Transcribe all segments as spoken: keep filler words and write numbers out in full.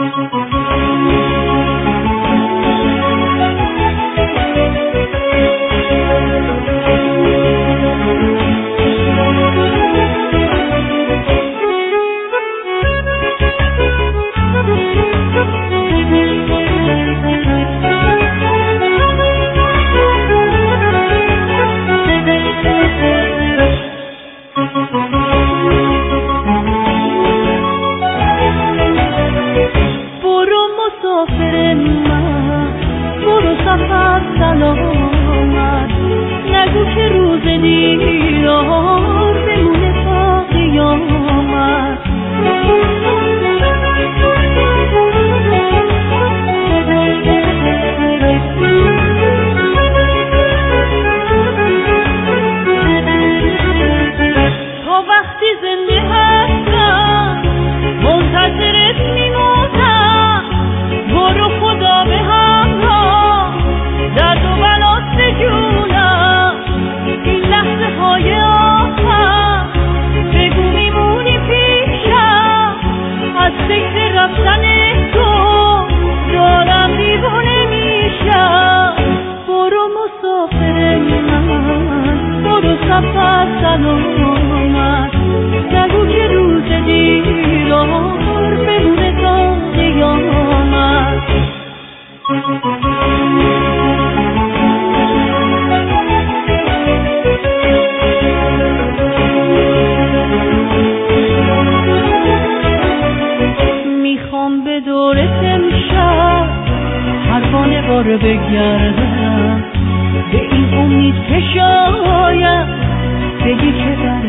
بگردم به این امید که شاید بگی که در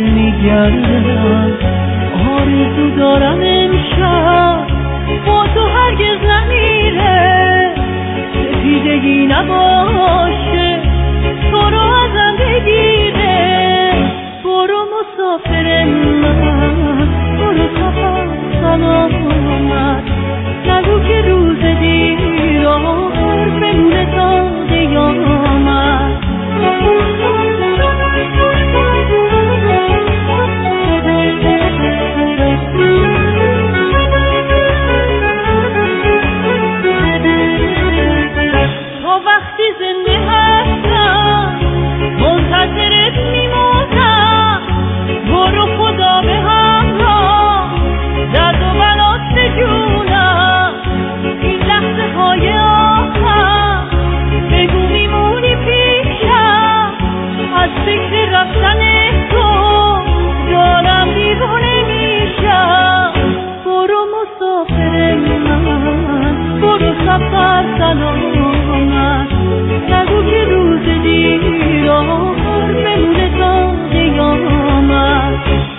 میگردم. آرزو دارم امشب با تو هرگز نمیره، سپیدگی نباشه تو رو ازم بگیره. برو مسافر من، برو سفر سلامت، نگو که روز دیرار بمونه تا قیامت. تا وقتی زنده هستم منتظرت میمونم، برو خدا به همراه درد و بلات بجونم. این لحظه های آخر بگو میمونی پیشم، از فکر رفتن تو دارم دیوانه میشم. برو مسافر من، برو سفر سلامت، نگو که روز دیرار بمونه تا قیامت.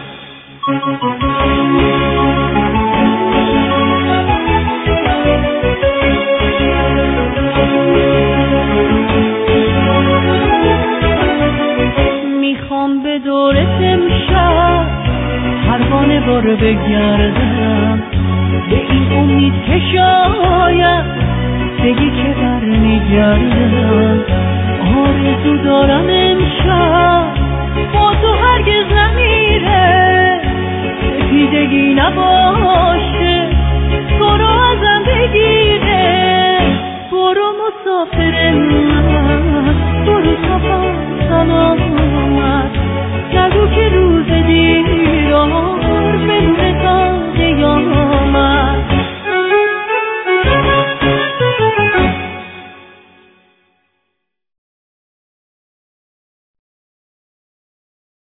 میخوام به دورت امشب پروانه بار بگردم، به این امید که شاید بگی که بر میگردم. آرزو دارم امشب با تو هرگز نمیره، سپیدگی نباشه